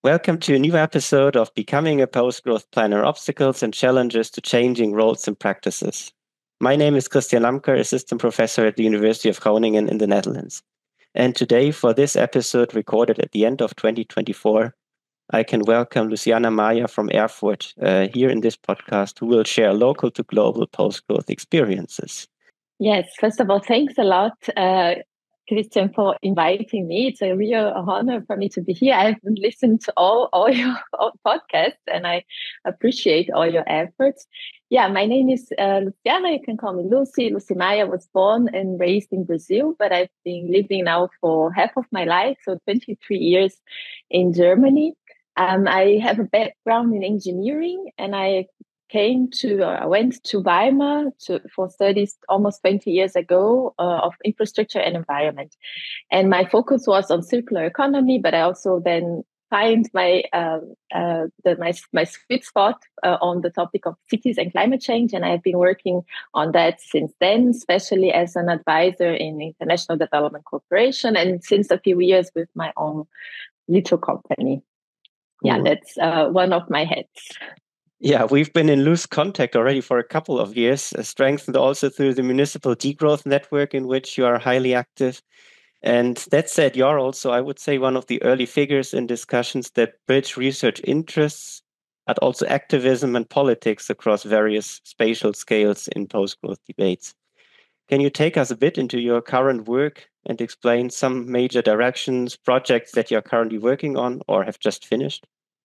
Welcome to a new episode of Becoming a Post-Growth Planner: Obstacles and Challenges to Changing Roles and Practices. My name is Christian Lamker, Assistant Professor at the University of Groningen in the Netherlands. And today, for this episode recorded at the end of 2024, I can welcome Luciana Maya from Erfurt here in this podcast, who will share local to global post-growth experiences. Yes, first of all, thanks a lot, Christian, for inviting me. It's a real honor for me to be here. I've listened to all your podcasts and I appreciate all your efforts. Yeah, my name is Luciana. You can call me Lucy. Lucy Maya. Was born and raised in Brazil, but I've been living now for half of my life, so 23 years in Germany. I have a background in engineering and I went to Weimar for studies almost 20 years ago of infrastructure and environment. And my focus was on circular economy, but I also then find my sweet spot on the topic of cities and climate change. And I've been working on that since then, especially as an advisor in International Development Corporation, and since a few years with my own little company. Yeah, that's one of my hats. Yeah, we've been in loose contact already for a couple of years, strengthened also through the Municipal Degrowth Network, in which you are highly active. And that said, you're also, I would say, one of the early figures in discussions that bridge research interests, but also activism and politics across various spatial scales in post-growth debates. Can you take us a bit into your current work and explain some major directions, projects that you're currently working on or have just finished?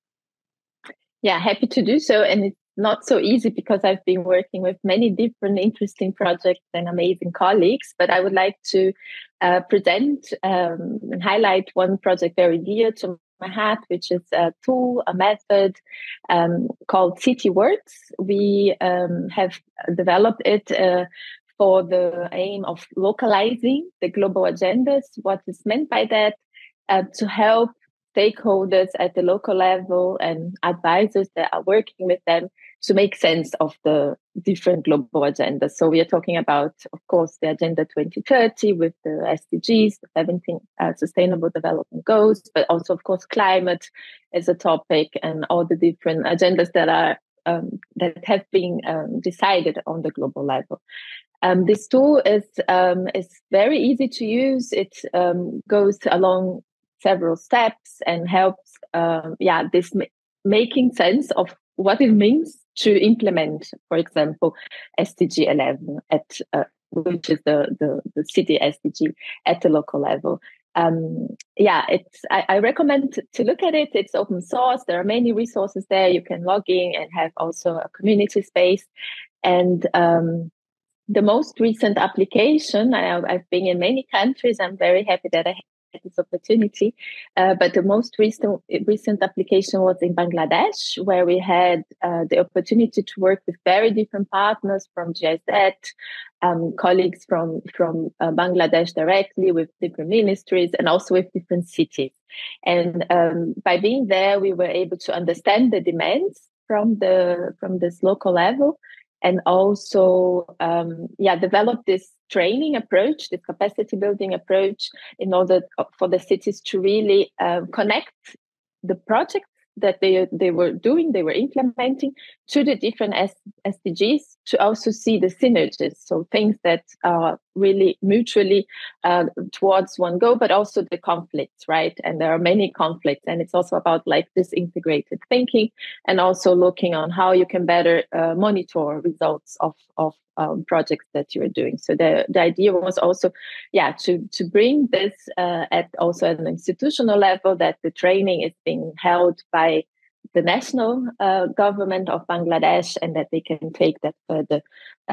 Yeah, happy to do so. And it's not so easy because I've been working with many different interesting projects and amazing colleagues. But I would like to present and highlight one project very dear to my heart, which is a tool, a method called City Words. We have developed it for the aim of localizing the global agendas. What is meant by that? To help stakeholders at the local level and advisors that are working with them to make sense of the different global agendas. So we are talking about, of course, the Agenda 2030 with the SDGs, the 17 Sustainable Development Goals, but also, of course, climate as a topic and all the different agendas that are that have been decided on the global level. This tool is very easy to use. It goes along several steps and helps making sense of what it means to implement, for example, SDG 11 at which is the city SDG at the local level. I recommend to look at it. It's open source. There are many resources there. You can log in and have also a community space. And the most recent application, I've been in many countries. I'm very happy that I this opportunity. But the most recent application was in Bangladesh, where we had the opportunity to work with very different partners from GIZ, colleagues from Bangladesh directly, with different ministries and also with different cities. And by being there, we were able to understand the demands from this local level, and also develop this training approach, this capacity building approach, in order for the cities to really connect the projects that they were implementing to the different SDGs, to also see the synergies, so things that are really mutually towards one goal, but also the conflicts, right? And there are many conflicts, and it's also about like this integrated thinking, and also looking on how you can better monitor results of projects that you are doing. So the idea was also, to bring this at also at an institutional level, that the training is being held by the national government of Bangladesh, and that they can take that further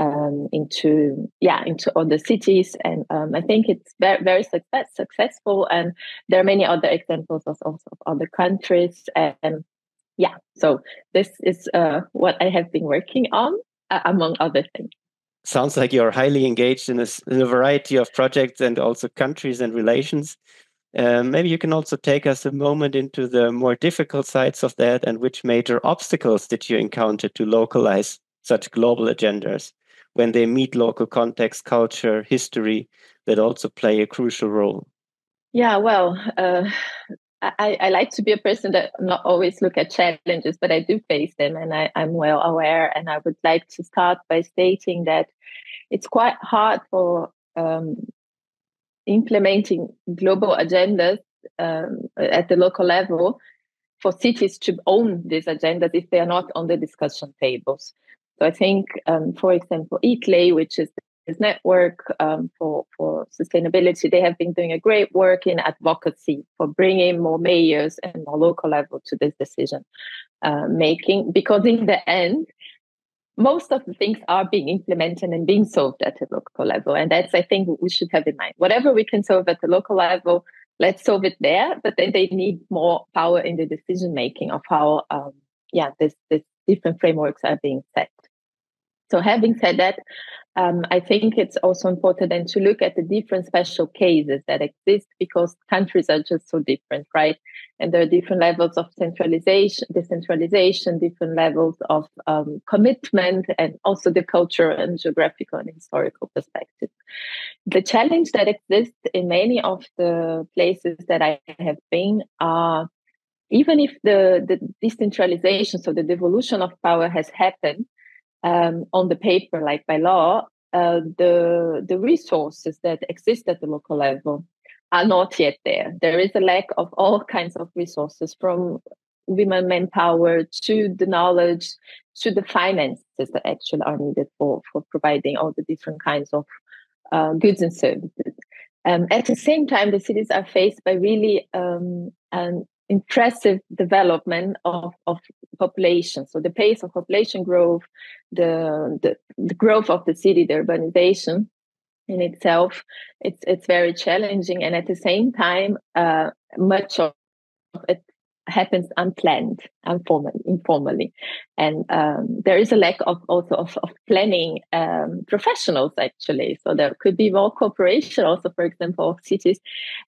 into other cities. And I think it's very, very successful. And there are many other examples also of other countries. And so this is what I have been working on, among other things. Sounds like you're highly engaged in a variety of projects and also countries and relations. Maybe you can also take us a moment into the more difficult sides of that, and which major obstacles did you encounter to localize such global agendas when they meet local context, culture, history that also play a crucial role? Yeah, well, I like to be a person that not always look at challenges, but I do face them, and I'm well aware. And I would like to start by stating that it's quite hard for implementing global agendas at the local level for cities to own these agendas if they are not on the discussion tables. So I think, for example, ICLEI, which is this network for sustainability, they have been doing a great work in advocacy for bringing more mayors and more local level to this decision making, because in the end, most of the things are being implemented and being solved at the local level. And that's, I think, what we should have in mind. Whatever we can solve at the local level, let's solve it there. But then they need more power in the decision making of how, this different frameworks are being set. So having said that, I think it's also important then to look at the different special cases that exist, because countries are just so different, right? And there are different levels of centralization, decentralization, different levels of commitment, and also the cultural and geographical and historical perspective. The challenge that exists in many of the places that I have been are, even if the decentralization, so the devolution of power has happened, on the paper, like by law, the resources that exist at the local level are not yet there. There is a lack of all kinds of resources, from women manpower to the knowledge to the finances that actually are needed for providing all the different kinds of goods and services. At the same time, the cities are faced by really an impressive development of population. So the pace of population growth, the growth of the city, the urbanization in itself, it's very challenging. And at the same time, much of it happens unplanned, informally. And there is a lack of planning professionals, actually. So there could be more cooperation also, for example, of cities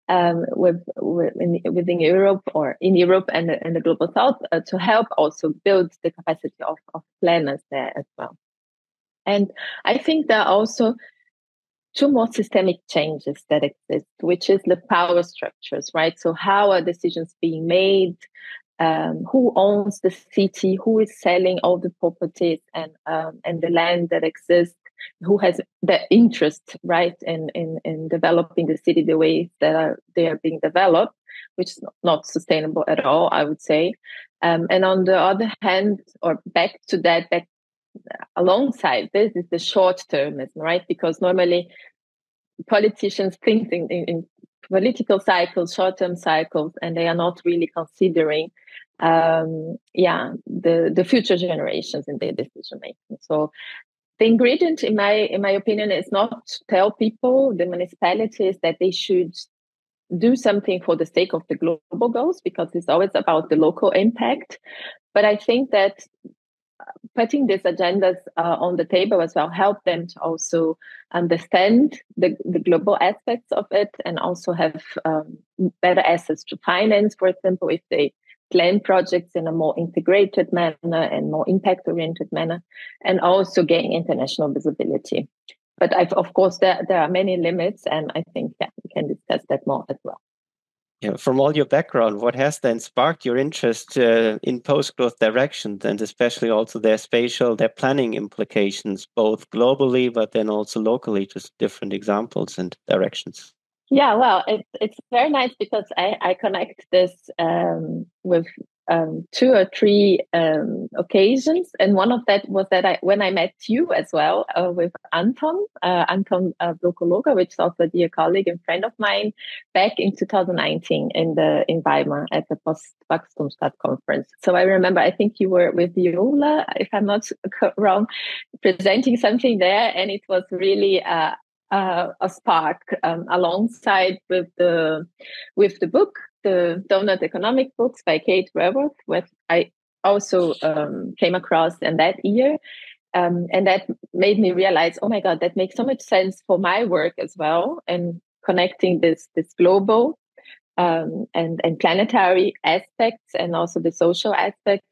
within Europe, or in Europe and the Global South, to help also build the capacity of planners there as well. And I think there are also two more systemic changes that exist, which is the power structures, right? So how are decisions being made? Who owns the city? Who is selling all the properties and the land that exists? Who has the interest, right, in developing the city the way that they are being developed, which is not sustainable at all, I would say. And on the other hand, or back alongside this, is the short termism, right? Because normally politicians think in political cycles, short-term cycles, and they are not really considering the future generations in their decision making. So the ingredient, in my opinion, is not to tell people, the municipalities, that they should do something for the sake of the global goals, because it's always about the local impact. But I think that putting these agendas on the table as well help them to also understand the global aspects of it, and also have better access to finance, for example, if they plan projects in a more integrated manner and more impact-oriented manner, and also gain international visibility. But of course, there are many limits, and I think we can discuss that more as well. Yeah, from all your background, what has then sparked your interest in post-growth directions, and especially also their spatial, their planning implications, both globally, but then also locally, just different examples and directions? Yeah, well, it's very nice, because I connect this with two or three occasions, and one of that was that when I met you as well with Anton Blokologa, which is also a dear colleague and friend of mine, back in 2019 in Weimar at the Postwachstumsstadt conference. So I remember, I think you were with Viola, if I'm not wrong, presenting something there, and it was really a spark alongside with the book, the Donut Economic Books by Kate Raworth, which I also came across in that year. And that made me realize, oh my God, that makes so much sense for my work as well, and connecting this global and planetary aspects, and also the social aspects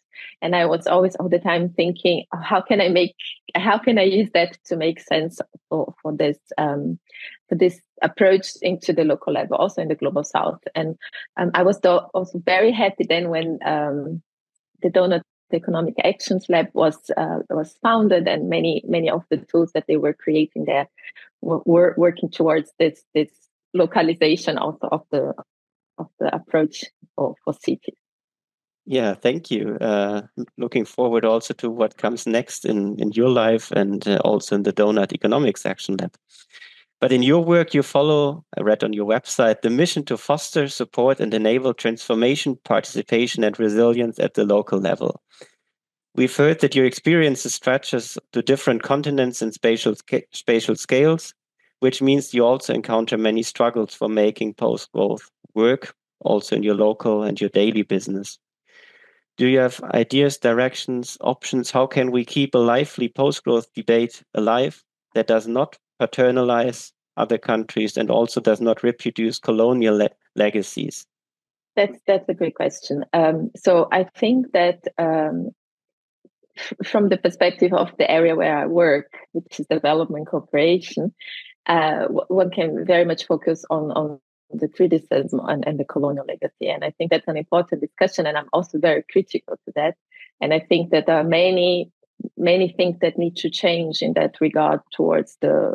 And I was always all the time thinking, how can I use that to make sense for this approach into the local level, also in the global south. And I was also very happy then when the Donut Economic Actions Lab was founded, and many of the tools that they were creating there were working towards this localization also of the approach for cities. Yeah, thank you. Looking forward also to what comes next in your life and also in the Donut Economics Action Lab. But in your work, you follow, I read on your website, the mission to foster, support, and enable transformation, participation, and resilience at the local level. We've heard that your experiences stretches to different continents and spatial scales, which means you also encounter many struggles for making post-growth work, also in your local and your daily business. Do you have ideas, directions, options? How can we keep a lively post-growth debate alive that does not paternalize other countries and also does not reproduce colonial legacies? That's a great question. So I think that from the perspective of the area where I work, which is development cooperation, one can very much focus on the criticism and the colonial legacy. And I think that's an important discussion. And I'm also very critical to that. And I think that there are many things that need to change in that regard towards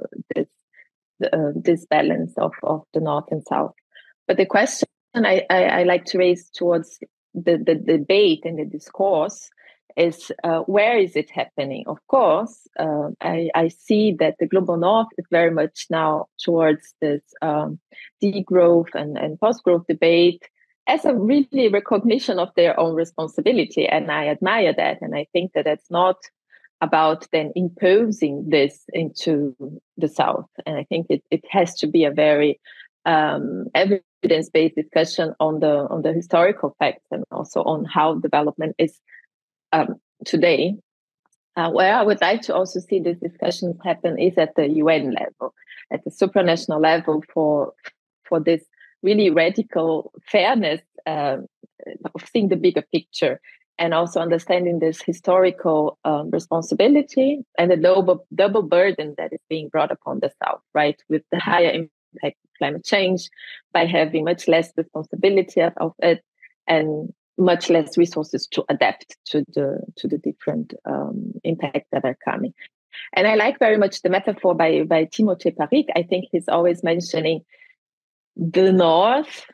this balance of the North and South. But the question I like to raise towards the debate and the discourse is where is it happening? Of course, I see that the global North is very much now towards this degrowth and post-growth debate as a really recognition of their own responsibility. And I admire that. And I think that that's not about then imposing this into the South. And I think it has to be a very evidence-based discussion on the historical facts and also on how development is today. Where I would like to also see these discussions happen is at the UN level, at the supranational level for this really radical fairness of seeing the bigger picture and also understanding this historical responsibility and the double burden that is being brought upon the South, right, with the higher impact of climate change, by having much less responsibility of it and much less resources to adapt to the different impacts that are coming. And I like very much the metaphor by Timothée Parrique. I think he's always mentioning the North.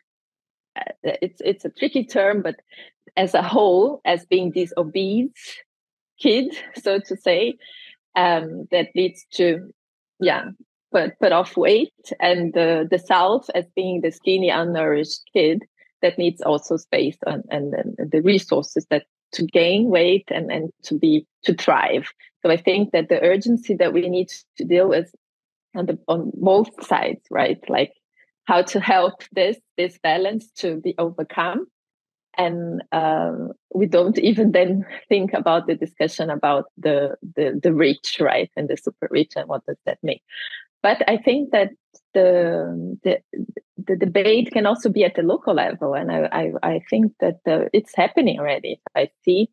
It's a tricky term, but as a whole, as being this obese kid, so to say, that leads to, put off weight, and the South as being the skinny, unnourished kid that needs also space and the resources that to gain weight and to thrive. So I think that the urgency that we need to deal with on both sides, right? Like how to help this balance to be overcome. And we don't even then think about the discussion about the rich, right? And the super rich, and what does that mean? But I think that the debate can also be at the local level, and I think that it's happening already. I see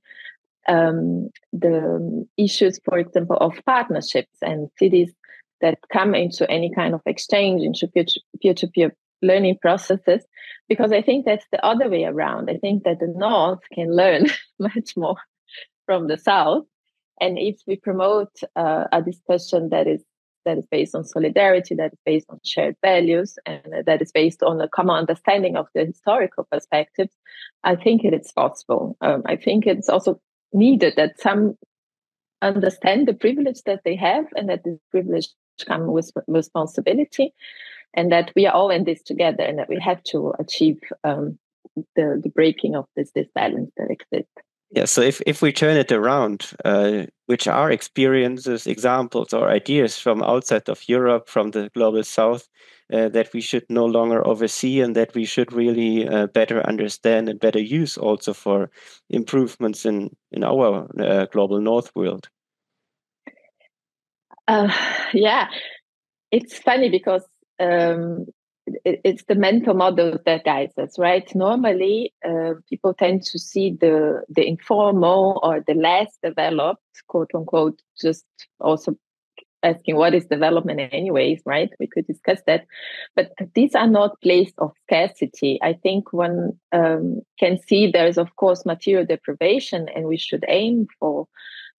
the issues, for example, of partnerships and cities that come into any kind of exchange into peer-to-peer learning processes, because I think that's the other way around. I think that the North can learn much more from the South, and if we promote a discussion that is based on solidarity, that is based on shared values, and that is based on a common understanding of the historical perspectives, I think it is possible. I think it's also needed that some understand the privilege that they have, and that this privilege comes with responsibility, and that we are all in this together, and that we have to achieve the breaking of this balance that exists. Yeah, so if we turn it around, which are experiences, examples, or ideas from outside of Europe, from the global South, that we should no longer oversee, and that we should really better understand and better use also for improvements in our global North world? Yeah, it's funny because it's the mental model that guides us, right? Normally, people tend to see the informal or the less developed, quote unquote, just also asking what is development anyways, right? We could discuss that. But these are not places of scarcity. I think one can see there is, of course, material deprivation, and we should aim for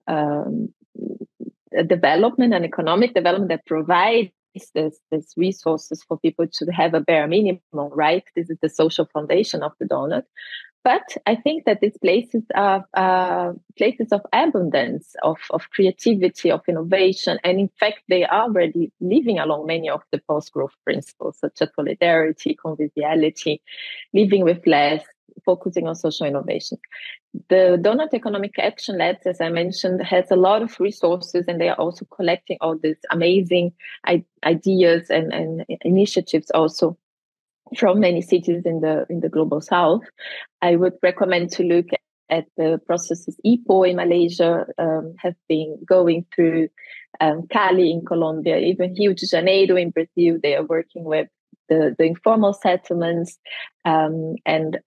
a development and economic development that provides this resources for people to have a bare minimum, right? This is the social foundation of the donut. But I think that these places are places of abundance, of creativity, of innovation. And in fact, they are already living along many of the post-growth principles, such as solidarity, conviviality, living with less, focusing on social innovation. The Donut Economic Action Labs, as I mentioned, has a lot of resources, and they are also collecting all these amazing ideas and initiatives also from many cities in the global south. I would recommend to look at the processes IPO in Malaysia have been going through, Cali in Colombia, even Rio de Janeiro in Brazil. They are working with the informal settlements, the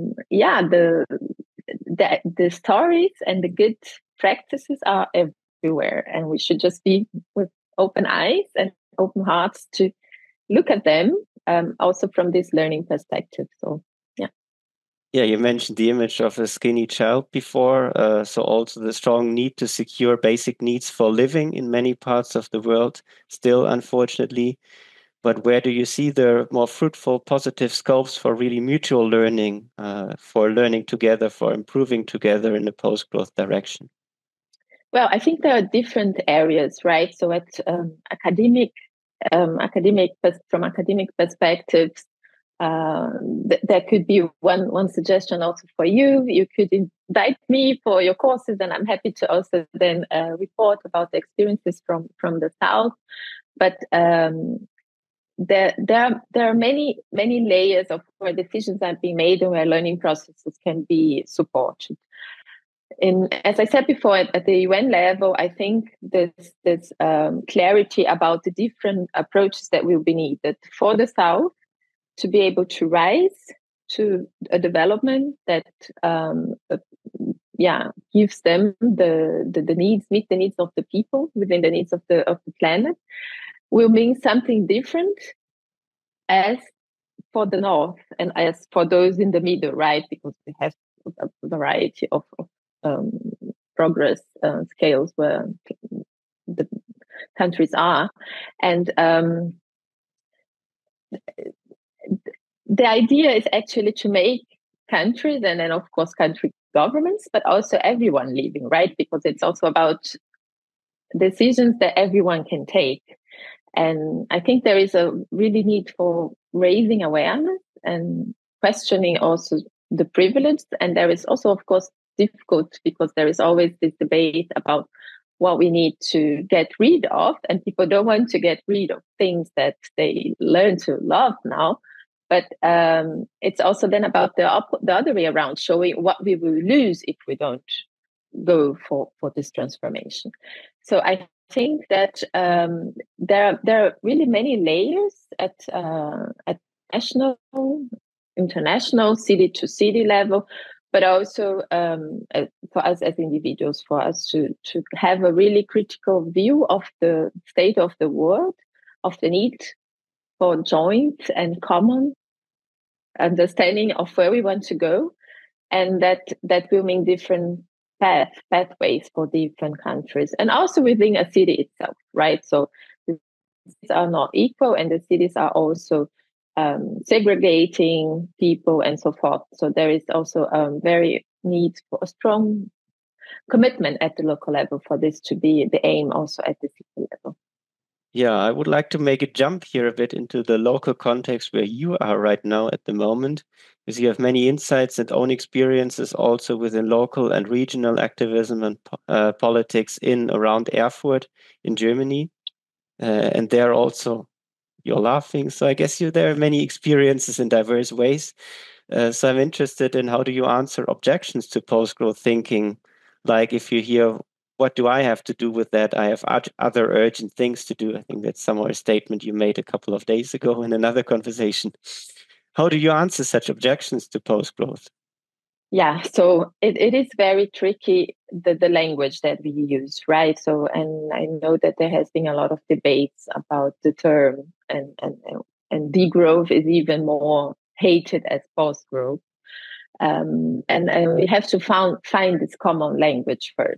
stories and the good practices are everywhere, and we should just be with open eyes and open hearts to look at them, also from this learning perspective. So, yeah. Yeah, you mentioned the image of a skinny child before. So also the strong need to secure basic needs for living in many parts of the world, still, unfortunately. But where do you see the more fruitful, positive scopes for really mutual learning, for learning together, for improving together in the post-growth direction? Well, I think there are different areas, right? So at from academic perspectives, there could be one suggestion also for you. You could invite me for your courses, and I'm happy to also then report about the experiences from the South. But there are many layers of where decisions are being made and where learning processes can be supported. As I said before, at the UN level, I think there's clarity about the different approaches that will be needed for the South to be able to rise to a development that gives them the needs, meet the needs of the people within the needs of the planet, will mean something different as for the North and as for those in the middle, right? Because we have a variety of progress scales where the countries are. And the idea is actually to make countries, and then of course country governments, but also everyone living, right? Because it's also about decisions that everyone can take. And I think there is a really need for raising awareness and questioning also the privilege. And there is also, of course, difficult because there is always this debate about what we need to get rid of, and people don't want to get rid of things that they learn to love now. But it's also then about the other way around, showing what we will lose if we don't go for this transformation. So I think that there are really many layers at national, international, city to city level, but also for us as individuals, for us to have a really critical view of the state of the world, of the need for joint and common understanding of where we want to go, and that will mean different pathways for different countries, and also within a city itself, right? So the cities are not equal, and the cities are also segregating people and so forth. So there is also very need for a strong commitment at the local level for this to be the aim also at the city level. Yeah, I would like to make a jump here a bit into the local context where you are right now at the moment, because you have many insights and own experiences also within local and regional activism and politics in around Erfurt in Germany. And there also, you're laughing. So I guess there are many experiences in diverse ways. So I'm interested in how do you answer objections to post-growth thinking? Like if you hear what do I have to do with that? I have other urgent things to do. I think that's somewhere a statement you made a couple of days ago in another conversation. How do you answer such objections to post-growth? Yeah, so it is very tricky, the language that we use, right? So, and I know that there has been a lot of debates about the term, and degrowth is even more hated as post-growth. And we have to find this common language first.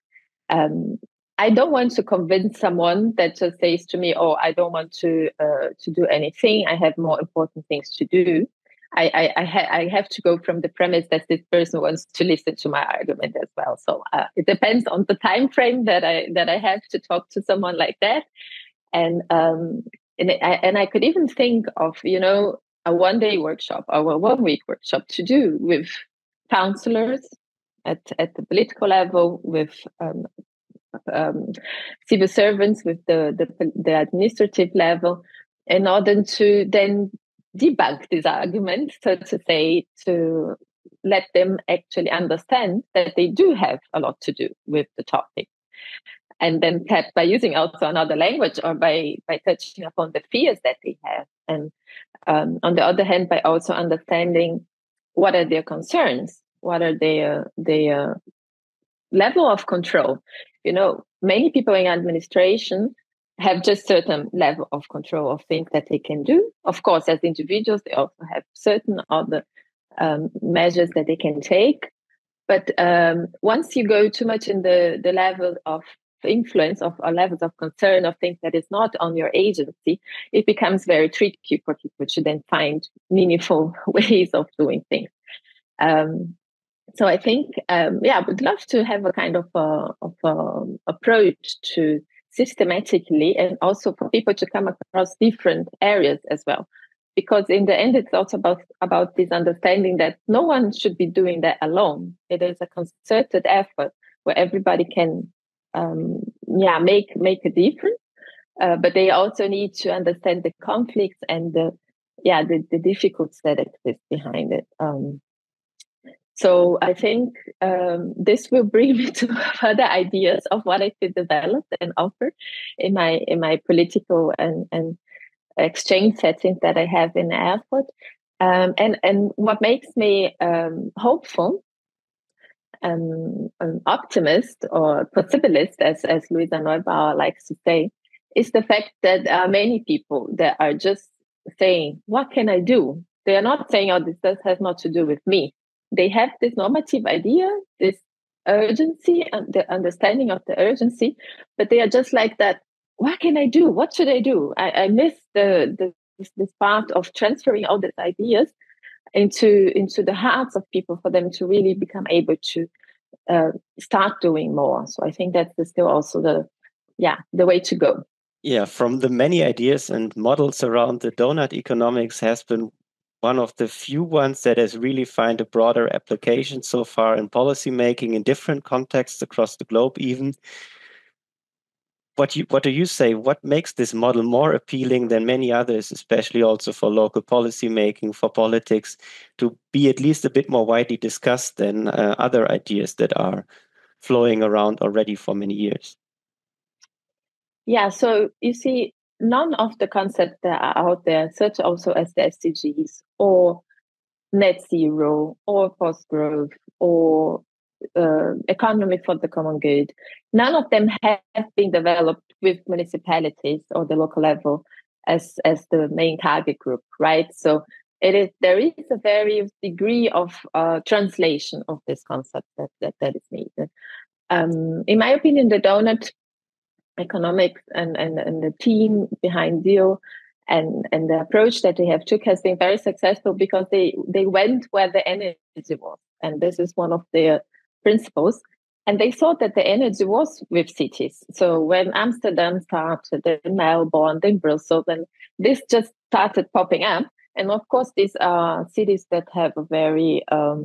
I don't want to convince someone that just says to me, "Oh, I don't want to do anything. I have more important things to do." I have to go from the premise that this person wants to listen to my argument as well. So it depends on the time frame that I have to talk to someone like that, and I could even think of a 1-day workshop or a 1-week workshop to do with counselors at the political level, with civil servants, with the administrative level, in order to then debunk this argument, so to say, to let them actually understand that they do have a lot to do with the topic. And then perhaps by using also another language, or by touching upon the fears that they have. And on the other hand, by also understanding what are their concerns, what are their level of control. Many people in administration have just certain level of control of things that they can do. Of course, as individuals, they also have certain other measures that they can take. But once you go too much in the level of influence or levels of concern of things that is not on your agency, it becomes very tricky for people to then find meaningful ways of doing things. So I think, I would love to have a kind of approach to systematically, and also for people to come across different areas as well. Because in the end, it's also about this understanding that no one should be doing that alone. It is a concerted effort where everybody can, make a difference. But they also need to understand the conflicts and the difficulties that exist behind it. So I think this will bring me to further ideas of what I could develop and offer in my political and exchange settings that I have in Erfurt. And what makes me hopeful, an optimist or possibilist, as Luisa Neubauer likes to say, is the fact that there are many people that are just saying, "What can I do?" They are not saying, "Oh, this has not to do with me." They have this normative idea, this urgency, and the understanding of the urgency, but they are just like that. What can I do? What should I do? I miss this part of transferring all these ideas into the hearts of people, for them to really become able to start doing more. So I think that's still also the way to go. Yeah, from the many ideas and models around, the donut economics has been one of the few ones that has really found a broader application so far in policymaking in different contexts across the globe even. What do you say? What makes this model more appealing than many others, especially also for local policymaking, for politics, to be at least a bit more widely discussed than other ideas that are flowing around already for many years? Yeah, so you see, none of the concepts that are out there, such also as the SDGs or net zero or post-growth or economy for the common good, none of them have been developed with municipalities or the local level as the main target group, right? So there is a very degree of translation of this concept that is needed. In my opinion, the donut economics and the team behind Deal and the approach that they have took has been very successful, because they went where the energy was, and this is one of their principles. And they thought that the energy was with cities. So when Amsterdam started, then Melbourne, then Brussels, and this just started popping up. And of course, these are cities that have a very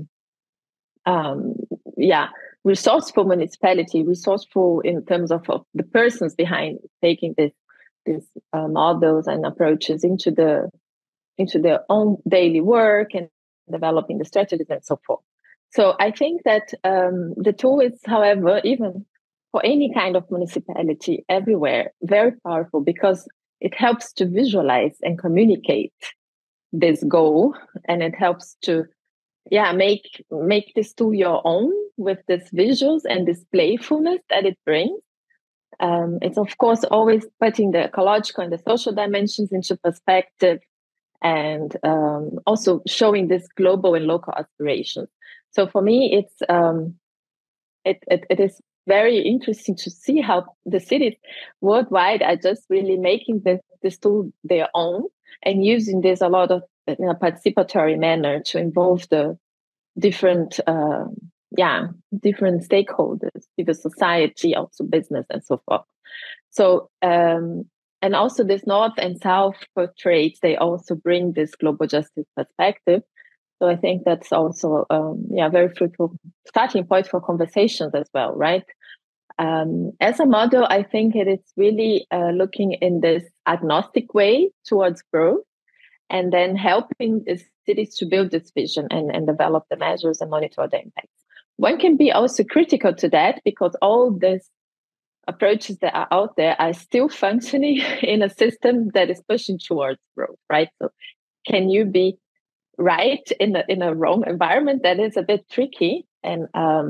resourceful municipality, resourceful in terms of the persons behind taking these models and approaches into their own daily work and developing the strategies and so forth. So I think that the tool is, however, even for any kind of municipality everywhere, very powerful because it helps to visualize and communicate this goal, and it helps to make this tool your own with these visuals and this playfulness that it brings. It's of course always putting the ecological and the social dimensions into perspective, and also showing this global and local aspirations. So for me, it is very interesting to see how the cities worldwide are just really making this tool their own and using this a lot of in a participatory manner to involve the different different stakeholders, civil society, also business, and so forth. So and also this North and South portraits, they also bring this global justice perspective. So I think that's also very fruitful starting point for conversations as well, right? As a model, I think it is really looking in this agnostic way towards growth, and then helping the cities to build this vision and develop the measures and monitor the impacts. One can be also critical to that because all these approaches that are out there are still functioning in a system that is pushing towards growth, right? So can you be right in a wrong environment? That is a bit tricky, and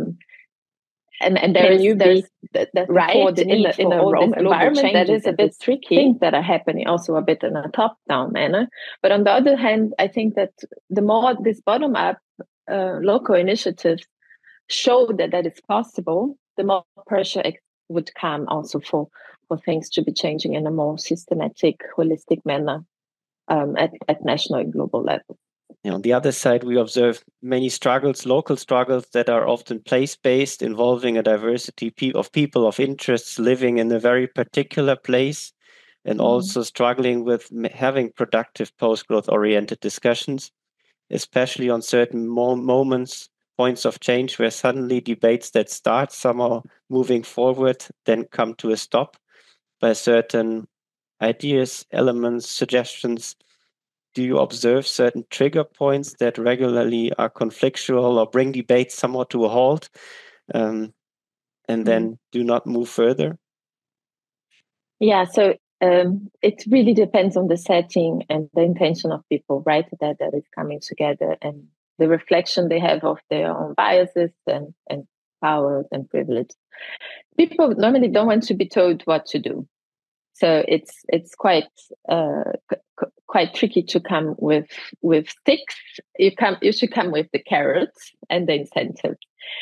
there is right in a wrong environment that is a bit tricky. Things that are happening also a bit in a top-down manner. But on the other hand, I think that the more this bottom-up local initiatives show that it's possible, the more pressure would come also for things to be changing in a more systematic, holistic manner at national and global level. On the other side, we observe many struggles, local struggles that are often place-based, involving a diversity of people, of interests living in a very particular place, and also struggling with having productive post-growth oriented discussions, especially on certain moments, points of change where suddenly debates that start somehow moving forward then come to a stop by certain ideas, elements, suggestions. Do you observe certain trigger points that regularly are conflictual or bring debates somewhat to a halt, and then do not move further? Yeah, so it really depends on the setting and the intention of people, right? That is coming together, and the reflection they have of their own biases and powers and privilege. People normally don't want to be told what to do. So it's quite tricky to come with sticks. You should come with the carrots and the incentives.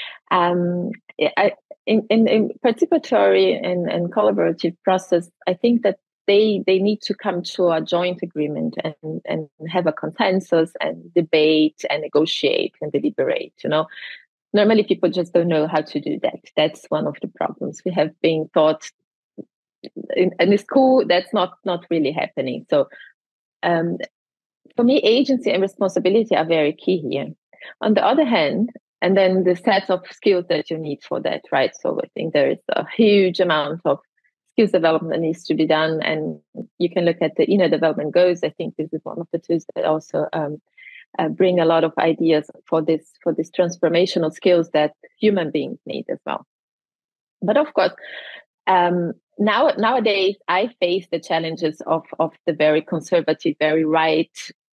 In participatory and collaborative process, I think that they need to come to a joint agreement and have a consensus and debate and negotiate and deliberate. Normally people just don't know how to do that. That's one of the problems. We have been taught in the school that's not really happening. So for me, agency and responsibility are very key here. On the other hand, and then the set of skills that you need for that, right? So I think there is a huge amount of skills development that needs to be done, and you can look at the inner development goals. I think this is one of the tools that also bring a lot of ideas for this transformational skills that human beings need as well. But of course, nowadays I face the challenges of the very conservative, very right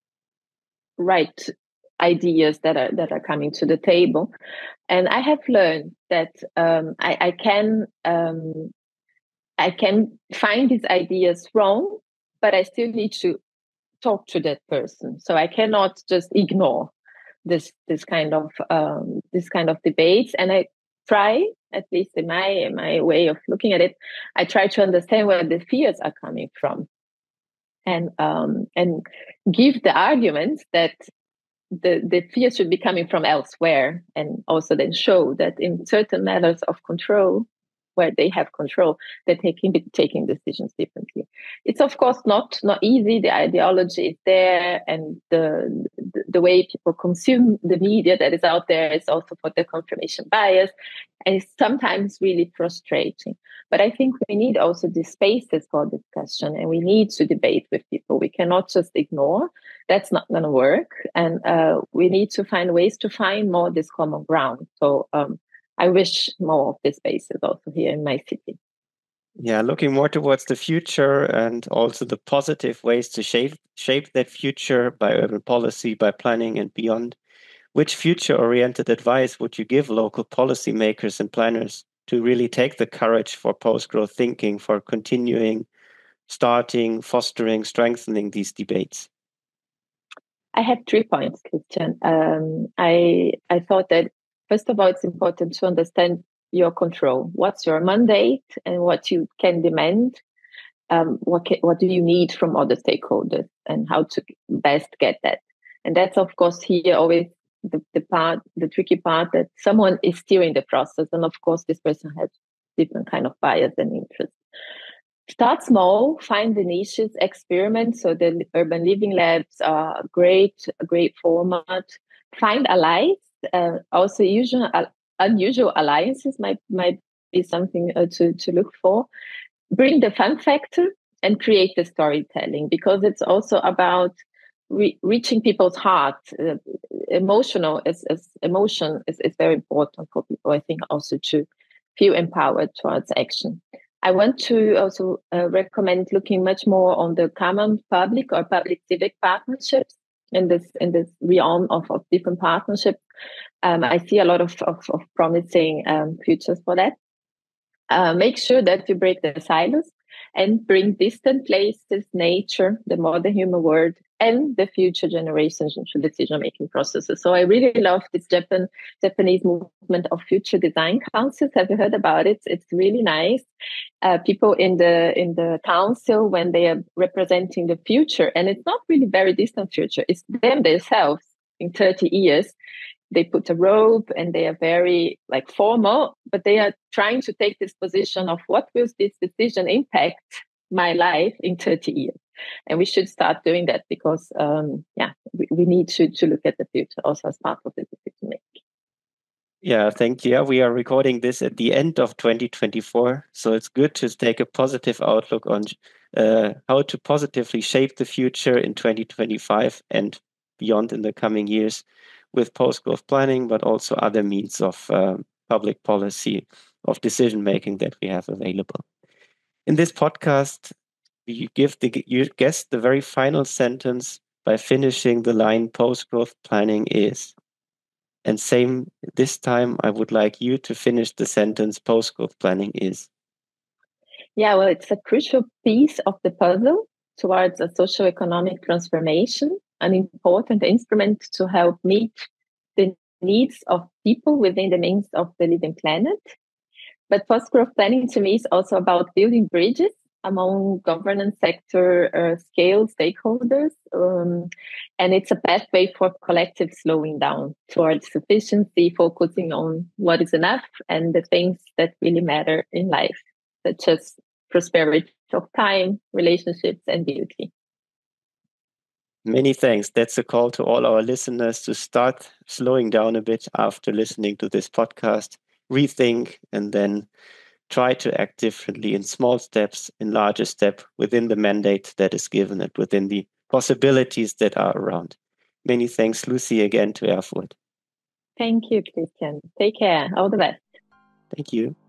ideas that are coming to the table, and I have learned that I can find these ideas wrong, but I still need to talk to that person. So I cannot just ignore this kind of debates, and I try, at least in my way of looking at it, I try to understand where the fears are coming from, and give the arguments that the fear should be coming from elsewhere, and also then show that in certain matters of control, where they have control, that they can be taking decisions differently. It's of course not easy. The ideology is there, and the way people consume the media that is out there is also for the confirmation bias, and it's sometimes really frustrating. But I think we need also these spaces for discussion, and we need to debate with people. We cannot just ignore. That's not going to work, and we need to find ways to find more this common ground. So I wish more of these spaces also here in my city. Yeah, looking more towards the future and also the positive ways to shape that future by urban policy, by planning and beyond. Which future-oriented advice would you give local policymakers and planners to really take the courage for post-growth thinking, for continuing, starting, fostering, strengthening these debates? I have 3 points, Christian. I thought that first of all, it's important to understand your control. What's your mandate and what you can demand? What do you need from other stakeholders, and how to best get that? And that's of course here always the tricky part, that someone is steering the process, and of course this person has different kind of bias and interest. Start small, find the niches, experiment. So the urban living labs are a great format. Find allies. Also, unusual alliances might be something to look for. Bring the fun factor and create the storytelling, because it's also about reaching people's hearts. Emotion is very important for people, I think, also to feel empowered towards action. I want to also recommend looking much more on the common public or public civic partnerships in this realm of different partnerships. I see a lot of promising futures for that. Make sure that you break the silos and bring distant places, nature, the modern human world, and the future generations into decision-making processes. So I really love this Japanese movement of future design councils. Have you heard about it? It's really nice. People in the council, when they are representing the future, and it's not really very distant future, it's them themselves in 30 years. They put a robe and they are very like formal, but they are trying to take this position of what will this decision impact my life in 30 years. And we should start doing that, because we need to look at the future also as part of the decision making. Yeah, thank you. We are recording this at the end of 2024, so it's good to take a positive outlook on how to positively shape the future in 2025 and beyond in the coming years, with post-growth planning, but also other means of public policy, of decision-making that we have available. In this podcast, we give your guest the very final sentence by finishing the line, post-growth planning is. And same this time, I would like you to finish the sentence, post-growth planning is. Yeah, well, it's a crucial piece of the puzzle towards a socio-economic transformation, an important instrument to help meet the needs of people within the means of the living planet. But post-growth planning to me is also about building bridges among governance sector scale stakeholders. And it's a pathway for collective slowing down towards sufficiency, focusing on what is enough and the things that really matter in life, such as prosperity of time, relationships, and beauty. Many thanks. That's a call to all our listeners to start slowing down a bit after listening to this podcast, rethink, and then try to act differently in small steps, in larger steps, within the mandate that is given and within the possibilities that are around. Many thanks, Lucy, again to Erfurt. Thank you, Christian. Take care. All the best. Thank you.